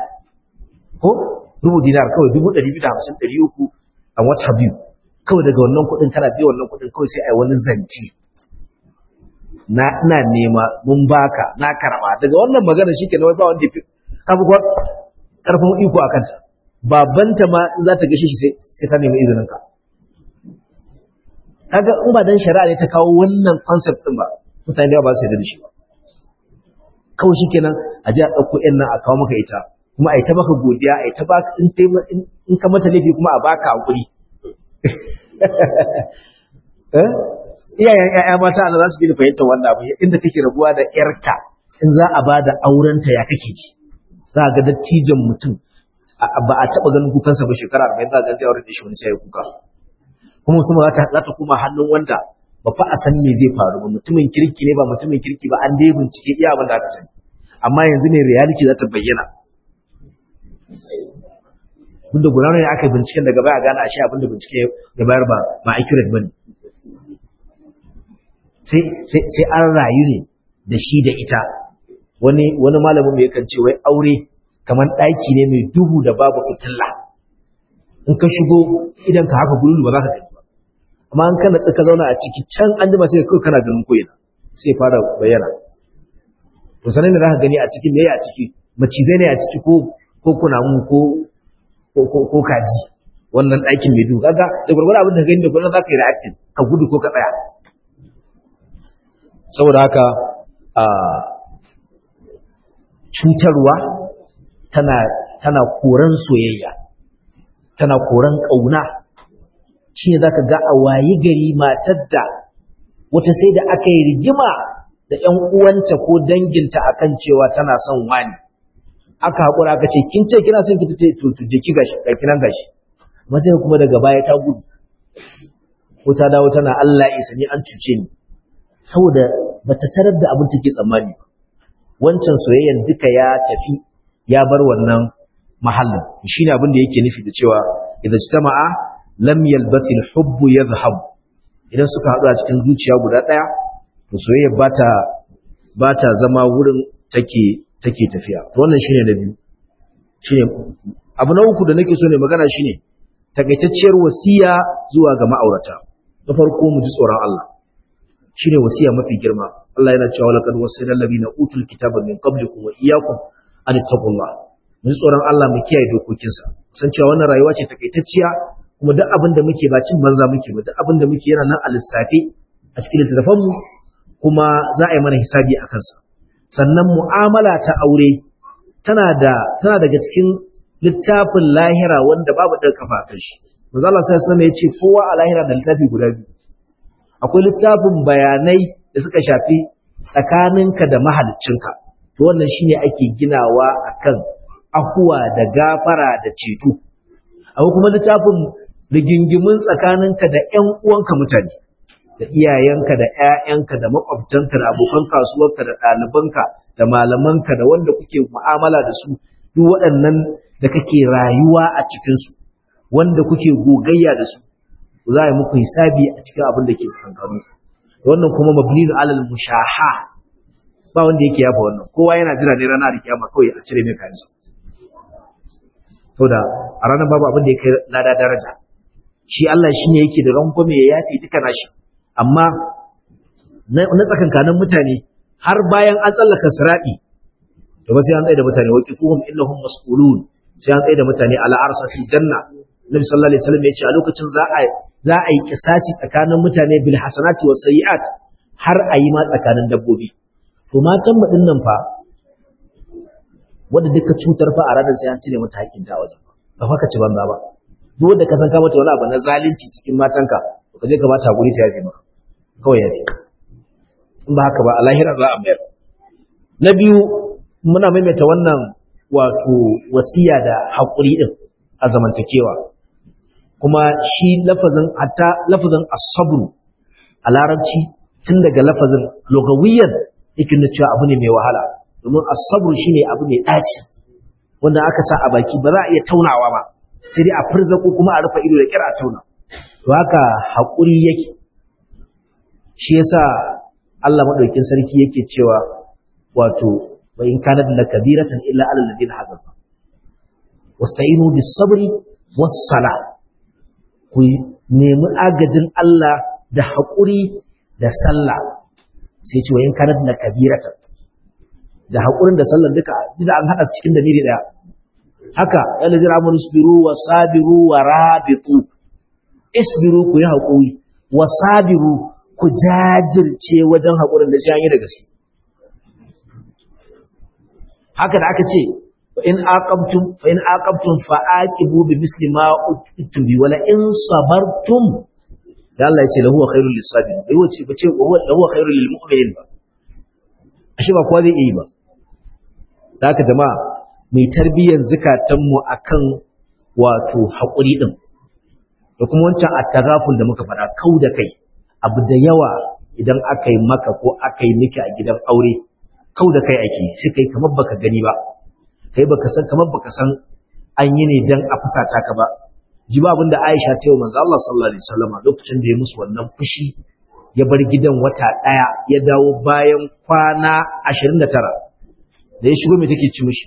kawai 250 300 a wata biyu kawai daga wannan kuɗin kana biya wannan kuɗin kawai sai a yi wani zance ina nema mun baka na karba daga wannan magana shikenan wai ba wanda yafi kafi ko karfin iko akan ta babanta ma in za ta gashe shi sai ta nemi izinin ka kaga in ba dan shari'a ne ta kawo wannan concept din ba mutane da ba su yarda da shi ba kawai shikenan a ji a dauko yan nan a kawo maka ita kuma ai ta baka godiya ai ta baka in ka mata laifi kuma a baka hakuri iyayen ƴaƴa mata ana za su bi da fahimtar wannan abu inda take rabuwa da ƴarka in za a bada aurenta ya kake ji za ga dattijan mutum ba a taɓa ganin kukansa ba shekara 40 za ga zai aure da shi wani sai ya kuka kuma musamman za ta koma hannun wanda ba fa a san me zai faru ba mutumin kirki ne ba mutumin kirki ba an dai bincike iya abin da aka sani amma yanzu ne reality za ta bayyana duk da gudanar da aka yi binciken daga baya gane ashe abin da bincike ya bayar ba accurate bane sai an rayu ne da shi da ita wani malamin mai yakan ce wai aure kamar ɗaki ne mai duhu da babu fitilla in ka shigo idan ka haka gulu ba za ka gani ba amma an kana tsaka zauna a ciki can an jima sai kai kana ganin koyina sai fara bayyana to sanin da za ka gani a cikin me a ciki macizai ne a ciki ko kunamu ko kaji wannan ɗakin mai duhu kaga da gurgurda abin da gani da gurgurda za ka yi reacting ka gudu ko ka tsaya saboda haka cutarwa tana koran soyayya tana koran ƙauna shi ne za ka ga a wayi gari matar da wata sai da aka yi rigima da ‘yan uwanta ko danginta akan cewa tana son wani aka haƙura aka ce kin ce kina son ki ta ce to je ki gashi ga kinan gashi amma sai kuma daga baya ta gudu ko ta dawo tana Allah isa ni an cuce ni saboda bata tarar da abin take tsammani ba wancan soyayyan duka ya tafi ya bar wannan mahallin shine abin da yake nufi da cewa idza ijtama'a lam yalbathi al-hubbu yadhhab idan suka haɗu a cikin zuciya guda ɗaya to soyayya bata zama wurin take tafiya to wannan shine na biyu shine abu na uku da nake so ne magana shine takaitacciyar wasiya zuwa ga ma'aurata na farko mu ji tsoron Allah shine wasiya mafi girma Allah yana cewa laqad wasayna allazina utul kitaba min qablikum wa iyyakum an taqullah mu ji tsoron Allah mu kiyaye dokokinsa san cewa wannan rayuwa ce takaitacciya kuma duk abin da muke ba cin banza muke ba duk abin da muke yana nan a lissafi a cikin littafan mu kuma za a yi mana hisabi a kansa sannan mu'amala ta aure tana daga cikin littafin lahira wanda babu ɗan kafa kan shi manzo Allah sai sunan ya ce kowa a lahira da littafi guda biyu akwai littafin bayanai da suka shafi tsakaninka da mahaliccinka to wannan shine ake ginawa akan ahuwa da gafara da ceto akwai kuma littafin rigingimin tsakaninka da ƴan uwanka mutane da iyayenka da ƴaƴanka da makwabtanka da abokan kasuwarka da ɗalibanka da malamanka da wanda kuke mu'amala da su duk waɗannan da kake rayuwa a cikinsu wanda kuke gogayya da su za a yi muku hisabi a cikin abin da ke tsakankanin wannan kuma mabniun alal mushaha ba wanda yake yafa wannan kowa yana jira ne ranar kiyama kawai a cire mai kayansa saboda a ranar babu abin da ya kai lada daraja shi Allah shine yake da rangwame ya yafi duka nashi amma na tsakankanin mutane har bayan an tsallaka sirati to ba sai an tsaye da mutane waqifuhum innahum mas'ulun sai an tsaye da mutane ala arsatil janna Nabi sallallahu alaihi wasallam ya ce a lokacin za a yi kisasi tsakanin mutane bil hasanati was sayiat har a yi ma tsakanin dabbobi to matan mu dinnan fa wanda duka cutar fa a ranar sai an cire mata haƙin da wajen ba fa ka ci banza ba duk wanda ka san ka mata wani abu na zalunci cikin matanka ka je ka ba ta guri ta yafe maka kawai yafe in ba haka ba a lahira za a mayar na biyu muna maimaita wannan wato wasiya da haƙuri din a zamantakewa kuma shi lafazin hatta lafazin as-sabr a larabci tun daga lafazin lugawiyan yake nuna cewa abu ne mai wahala domin as-sabr shine abu mai daci wanda aka sa a baki ba za a iya taunawa ba sai dai a furza ko kuma a rufe ido da kira a tauna to haka haƙuri yake shi yasa Allah madaukakin sarki yake cewa wato wa in kanat lakabiratan illa alal ladina hazaru wasta'inu bis-sabri was-salah ku nemi agajin Allah da haƙuri da sallah sai ce wa in kanat lakabiratan da haƙurin da sallar duka an haɗa su cikin damiri ɗaya haka alladhina amanu isbiru wa sabiru wa rabitu isbiru ku yi haƙuri wa sabiru ku jajirce wajen haƙurin da shi an yi da gaske haka da aka ce fa in aqabtum fa aqibu bi misli ma uqibtum bi wala in sabartum da Allah ya ce lahu khairul lisabirin bai wace bace lahu khairul lil mu'minin ba ashe ba kowa zai yi ba da haka jama'a mai tarbiyyar zukatanmu akan wato haƙuri din da kuma wancan at-taghaful da muka faɗa kau da kai abu da yawa idan aka yi maka ko aka yi miki a gidan aure kau da kai ake sai kai kamar baka gani ba kai kamar baka san an yi ne dan a fusata ka ba ji ba abinda Aisha ta yi manzo Allah sallallahu alaihi wasallam lokacin da ya musu wannan fushi ya bar gidan wata daya ya dawo bayan kwana 29 da ya shigo me take ci mishi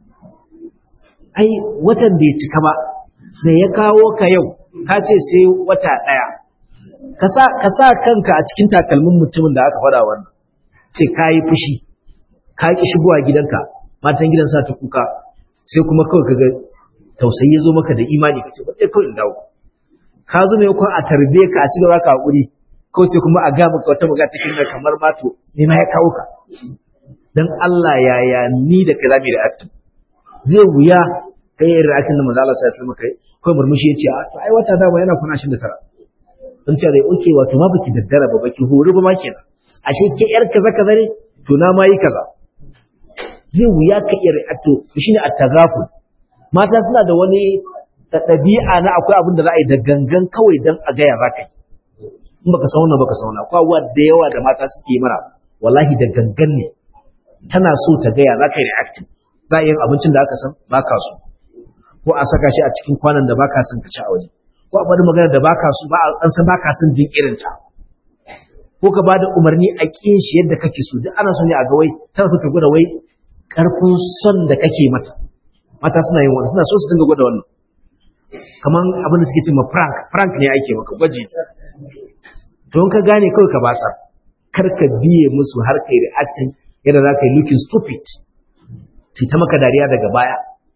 ai watan bai cika ba da ya kawo ka yau ka ce sai wata daya ka sa kanka a cikin takalmin mutumin da aka fada wannan ce kai fushi ka ki shigowa gidanka matan gidan sa ta kuka sai kuma kawai kaga tausayi ya zo maka da imani kace ba sai kawai in dawo ka zo mai kwan a tarbe ka a cikin raka hakuri kawai sai kuma a ga maka wata magana cikin da kamar mato ne ma ya kawo ka dan Allah yaya ni da kai zamu react zai wuya kai yin reaction da manzo Allah sai ya maka kai murmushi yace a to ai wata dama yana kuna 29 dan ce dai okay wato ma baki daddara ba baki horo ba ma kenan ashe ke yar kaza kaza ne to na ma yi kaza zai wuya ka iya react to shine at-taghaful mata suna da wani da ɗabi'a na akwai abin da za a yi da gangan kawai don a gaya za ka yi in baka san wannan baka san wannan akwai abubuwa da yawa da mata suke yi mana wallahi da gangan ne tana so ta gaya za ka yi reacting za a yi abincin da aka san ba ka so ko a saka shi a cikin kwanan da ba ka son ka ci a waje ko a bada magana da ba ka so ba an san ba ka son jin irin ta ko ka bada umarni a ƙin shi yadda kake so duk ana so ne a ga wai tana so ta gwada wai ƙarfin son da kake mata mata suna yin wannan suna so su dinga gwada wannan kaman abin da suke cewa prank ne ake maka gwaji to in ka gane kawai ka basa kar ka biye musu har kai reaction yadda za ka yi looking stupid ci ta maka dariya daga baya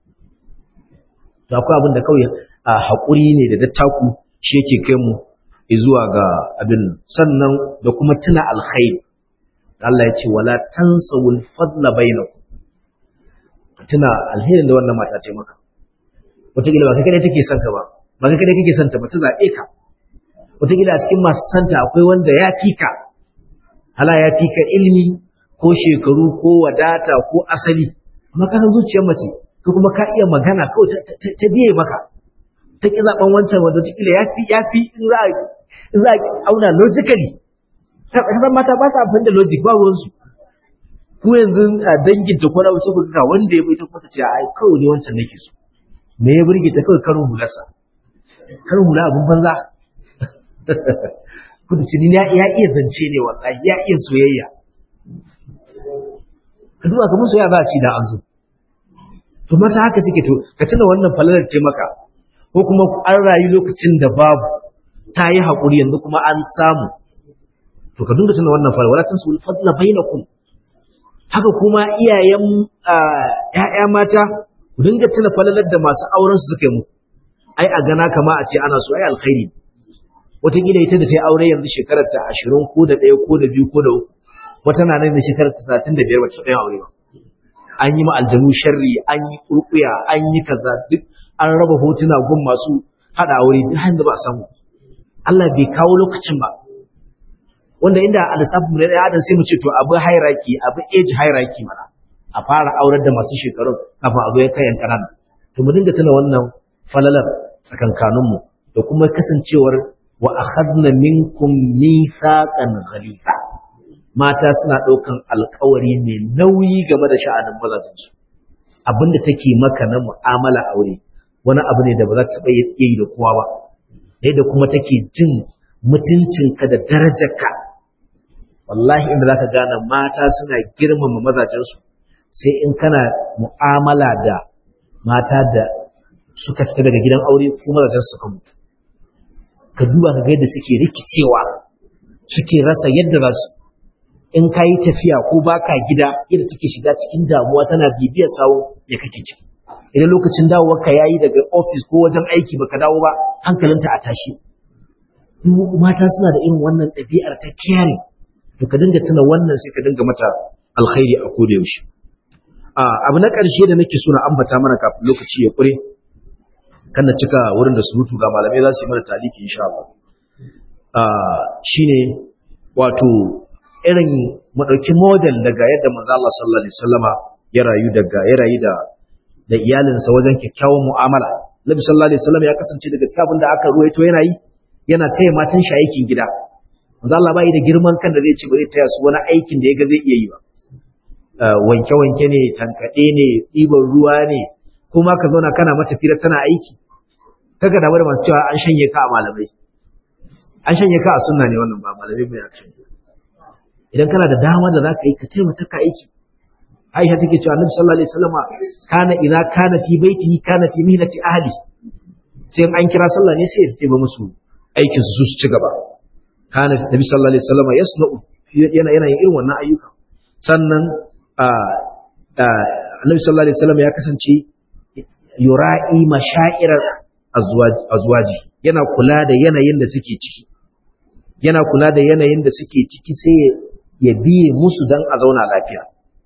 to akwai abin da kawai a haƙuri ne da dattaku shi yake kai mu zuwa ga abin sannan da kuma tuna alkhairi Allah ya ce wala tansawul fadla bainakum tuna alherin da wannan mata ce maka wataƙila ba kai kadai take son ka ba kai kadai kake son ta ba ta zaɓe ka wataƙila a cikin masu santa akwai wanda ya fi ka hala ya fi ka ilimi ko shekaru ko wadata ko asali amma ka san zuciyar mace ko kuma ka iya magana kawai ta biye maka ta ƙi zaɓen wancan wanda wataƙila ya fi in za a auna logically kasan mata ba su amfani da logic ba ruwansu ku yanzu a dangin ta kwana wasu kuka wanda ya bai ta kwata ce ai kawai ne wancan nake so me ya burge ta kawai karin hularsa karin hula abin banza kudu ce ni ya iya zance ne wallahi ya iya soyayya ka duba kamar soyayya za a ci da an zo to mata haka suke to ka tuna wannan falalar ce maka ko kuma an rayu lokacin da babu ta yi haƙuri yanzu kuma an samu to ka dinga tuna wannan falalar wala tansul fadla bainakum haka kuma iyayen ƴaƴa mata ku dinga tuna falalar da masu auren su suka yi muku ai a gana kama a ce ana so ai alkhairi wataƙila ita da ta yi aure yanzu shekarar ta 20 ko da 1 ko da 2 ko da 3 wata na nan da shekarar ta 35 ba ta taɓa aure ba an yi ma aljanu sharri an yi kurkuya an yi kaza duk an raba hotuna gun masu hada aure duk har da ba samu Allah bai kawo lokacin ba wanda inda a lissafin da ya sai mu ce to abu hierarchy abu age hierarchy mana a fara aurar da masu shekarun kafin abu ya kai yan kanana to mu dinga tuna wannan falalar tsakankanin mu da kuma kasancewar wa akhadna minkum mithaqan ghaliza mata suna daukan alƙawari mai nauyi game da sha'anin mazajin su abinda take maka na mu'amala aure wani abu ne da ba za ta taɓa yi da kowa ba yadda kuma take jin mutuncinka da darajarka wallahi inda zaka gane mata suna girmama mazajensu sai in kana mu'amala da mata da suka fita daga gidan aure ko mazajen suka mutu ka duba ka ga yadda suke rikicewa suke rasa yadda za su in ka yi tafiya ko baka gida yadda take shiga cikin damuwa tana bibiyar sawo ya kake ciki idan lokacin dawowarka yayi daga office ko wajen aiki baka dawo ba hankalinta a tashi mata suna da irin wannan ɗabi'ar ta caring to ka dinga tuna wannan sai ka dinga mata alkhairi a koda yaushe abu na ƙarshe da nake so na ambata mana kafin lokaci ya kure kan na cika wurin da surutu ga malamai za su yi mana taliki insha Allah shine wato irin mu dauki model daga yadda manzo Allah sallallahu alaihi wasallama ya rayu da iyalinsa wajen kyakkyawan mu'amala Nabi sallallahu alaihi wasallam ya kasance daga cikin abin da aka ruwaito yana taya matan shi aikin gida manzo Allah bai da girman kan da zai ci bare taya su wani aikin da yaga zai iya yi ba wanke ne tankade ne ɗiban ruwa ne kuma ka zauna kana mata fira tana aiki kaga da wani masu cewa an shanye ka a malamai an shanye ka a sunna ne wannan ba malamai bai action idan kana da dama da zaka yi ka ce mata ka aiki Aisha take cewa Annabi sallallahu alaihi wasallama kana idza kana fi baitihi kana fi mihnati ahli sai an kira sallah ne sai ya tafi musu aikin su ci gaba kana Nabi sallallahu alaihi wasallama yasna'u yana yin irin wannan ayyuka sannan Annabi sallallahu alaihi wasallama ya kasance yura'i mashairar azwaji yana kula da yanayin da suke ciki sai ya biye musu dan a zauna lafiya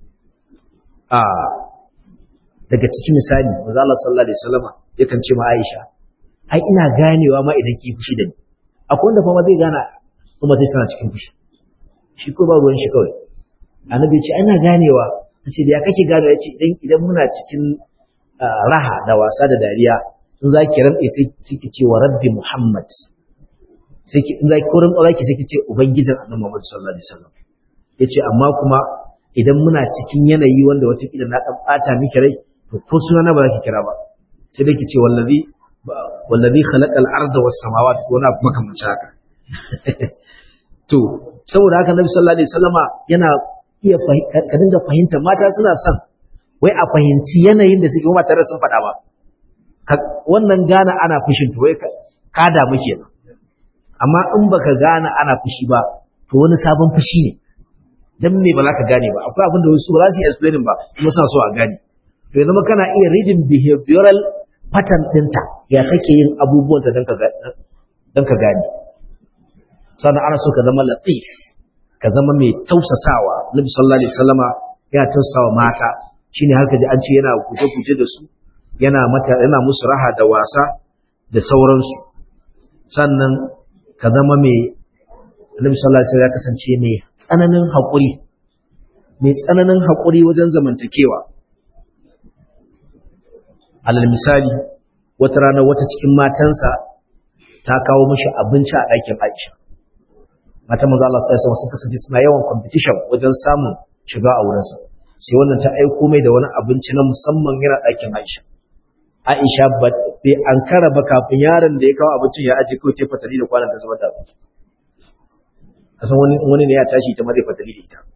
daga cikin misali manzo Allah sallallahu alaihi wasallam yakan ce ma Aisha ai ina ganewa ma idan ki fushi da ni akwai wanda fa ma zai gana kuma sai tana cikin fushi shi ko ba ruwan shi kawai annabi ya ce ina ganewa tace da ya kake gano yace idan muna cikin raha da wasa da dariya in zaki rantsa sai ki ce wa rabbi Muhammad, sai ki in zaki koran zaki sai ki ce ubangijin Annabi Muhammad sallallahu alaihi wasallam. Yace amma kuma idan muna cikin yanayi wanda wata kila na dan bata miki rai to ko suna na ba za ki kira ba, sai dai ki ce wallazi khalaqal arda was samawati wa na makamancin haka. To saboda haka Nabi sallallahu alaihi wasallama yana iya ka dinga fahimta mata suna son wai a fahimci yanayin da suke ba tare sun faɗa ba. Wannan gane ana fushin to wai ka damu kenan. Amma in baka gane ana fushi ba to wani sabon fushi ne. Dan me ba za ka gane ba? Akwai abin da wasu ba za su yi explaining ba kuma suna so a gane. To ya zama kana iya reading behavioral pattern ɗinta ya take yin abubuwanta don ka gane. Sannan ana so ka zama latif, ka zama mai tausasawa. Nabi sallallahu alaihi wasallama yana tausasawa mata, shine har ka ji an ce yana guje-guje da su, yana musu raha da wasa da sauransu. Sannan ka zama mai Nabi sallallahu alaihi wasallam ya kasance mai tsananin haƙuri wajen zamantakewa. Alal misali, wata rana wata cikin matansa ta kawo mishi abinci a ɗakin Aisha. Matan manzo Allah sallallahu alaihi wasallam sun kasance suna yawan competition wajen samun shiga a wurinsa. Sai wannan ta aiko mai da wani abinci na musamman yana ɗakin Aisha. Aisha bai ankara ba kafin yaron da ya kawo abincin ya aje kawai ta fatali da kwanan da zubar da abinci. Kasan wani ne ya tashi ita ma zai fatali da ita.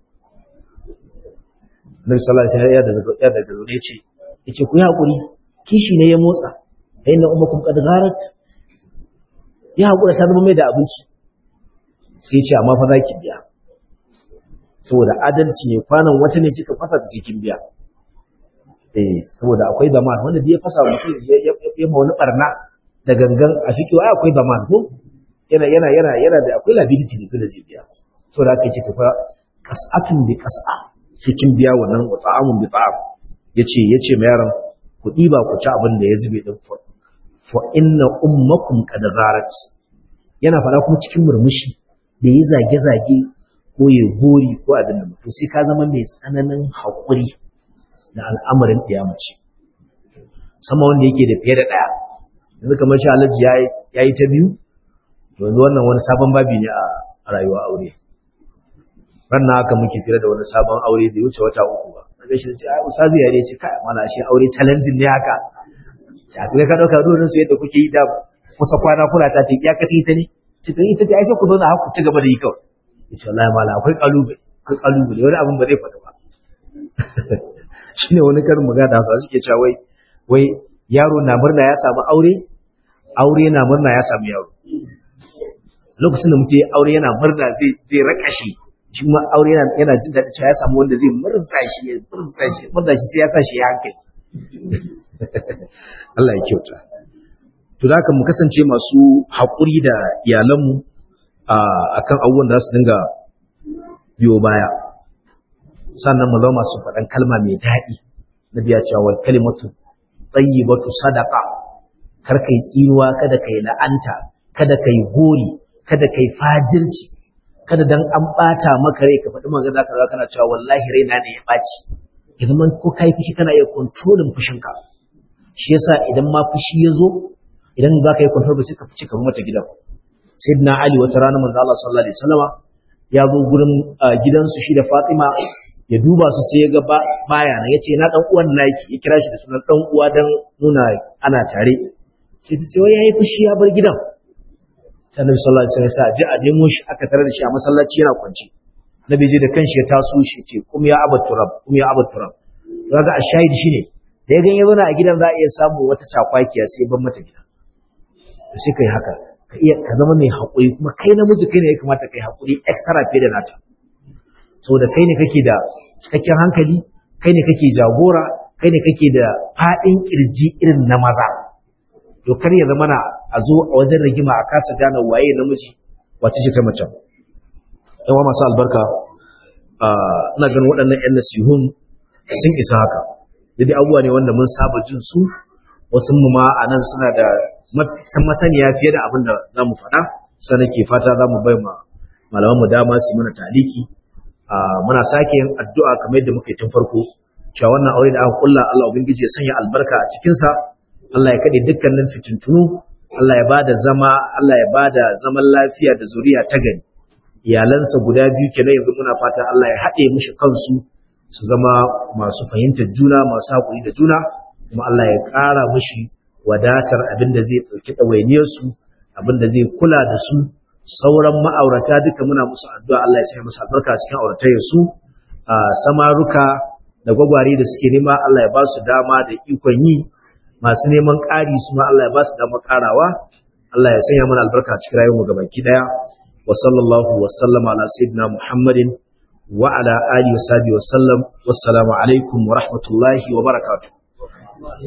Nabi sallallahu alaihi wasallam ya daga zaune yace ku yi hakuri, kishi ne ya motsa. Inna ummakum qad gharat. Ya hakura ta zama mai da abinci. Sai ya ce amma fa zaki biya. Saboda adalci ne, kwanan wata ne kika fasa ta cikin biya. Saboda akwai zaman wanda ya fasa mutum ya ma wani barna da gangan a fiki wa akwai zaman ko yana da akwai liability ne dole zai biya. Saboda haka yake tafa qas'atun bi qas'a cikin biya wannan wa ta'amun bi ta'am. Yace mai yaron ku diba ku ci abin da ya zube din fa inna ummakum qad gharat. Yana fara kuma cikin murmushi da yi zage-zage ko ya gori ko abin da mutum sai ka zama mai tsananin haƙuri da al'amarin ɗiyamaci. Sama wanda yake da fiye da ɗaya, yanzu kamar shi Alhaji ya yi ta biyu, to yanzu wannan wani sabon babi ne a rayuwa aure. Ranna haka muke fiye da wani sabon aure da ya wuce wata uku ba. Na gaishe da ce, ai, Ustazu ya ne ce, kai, mana shi aure challenging ne haka. Shafi ka ɗauka dorin su yadda kuke yi da kusa kwana kuna ta ce, ya kace ita ne? Cikin ita ce, ai sai ku zauna haka ku ci gaba da yi kawai. Ya ce, wallahi mala, akwai ƙalubale, wani abin ba zai faɗi ba. Shi ne wani karin magana da Hausawa suke cewa wai yaro na murna ya samu aure na murna ya samu yaro. Lokacin da mutum ya aure yana murna zai rakashi, shi ma aure yana jin daɗi cewa ya samu wanda zai murza shi sai ya sa shi ya hankali. Allah ya kyauta. To da haka mu kasance masu haƙuri da iyalanmu akan abubuwan da za su dinga biyo baya. Sannan mu zama masu faɗan kalma mai daɗi na biya cewa wal kalimatu tayyibatu sadaqa. Kar kai tsinuwa, kada kai la'anta, kada kai gori, kada kai fajirci, kada dan an bata maka rai ka faɗi magana kaza kana cewa wallahi raina ne ya baci. Idan ko kai fushi kana iya controlling fushinka. Shi yasa idan ma fushi ya zo, idan ba ka yi control ba sai ka fice ka mata gidan. Sayyidina Ali wata rana manzo Allah sallallahu alaihi wasallama ya zo gurin gidansu shi da Fatima ya duba su sai ya ga baya nan, yace na dan uwan naki, ya kira shi da sunan dan uwa dan nuna ana tare. Sai ta ce wai yayi fushi ya bar gidan. Sai Annabi sallallahu alaihi wasallam ya sa ji a nemo shi, aka tarar da shi a masallaci yana kwance. Nabi ji da kanshi ya taso shi ce kum ya abat turab, kum ya abat turab. Kaga a shahidi shine da ya ganye zauna a gidan za a iya samun wata cakwakiya sai ban mata gidan. Sai kai haka ka zama mai haƙuri, kuma kai namiji kai ne ya kamata kai haƙuri extra fiye da nata. Saboda kai ne kake da cikakken hankali, kai ne kake jagora, kai ne kake da faɗin kirji irin na maza. To kar ya zama a zo a wajen rigima a kasa gane waye namiji wace ce ta mace. Yan wa masu albarka, ina ganin waɗannan 'yan nasihun sun isa haka. Dai abubuwa ne wanda mun saba jin su, wasu mu ma a nan suna da masaniya fiye da abin da za mu faɗa. Sai nake fata za mu bai malaman mu dama su mana taliki. Muna sake yin addu'a kamar yadda muka yi tun farko, cewa wannan aure da aka kulla Allah ubangiji ya sanya albarka a cikinsa, Allah ya kade dukkanin fitintunu, Allah ya bada zaman lafiya da zuriya ta gari. Iyalansa guda biyu kenan yanzu muna fata Allah ya haɗe mishi kansu su zama masu fahimtar juna, masu haƙuri da juna, kuma Allah ya ƙara mishi wadatar abin da zai ɗauki ɗawainiyarsu, abin da zai kula da su. Sauran ma'aurata duka muna musu addu'a Allah ya sanya musu albarka cikin auratayyarsu. Samaruka da gwagware da suke nema Allah ya ba su dama da ikon yi, masu neman ƙari su ma Allah ya ba su dama ƙarawa. Allah ya sanya mana albarka cikin rayuwar gabaki daya. Wa sallallahu wa sallama ala sayyidina Muhammadin wa ala alihi wa sahbihi wa sallam. Wassalamu alaikum wa rahmatullahi wa barakatuh.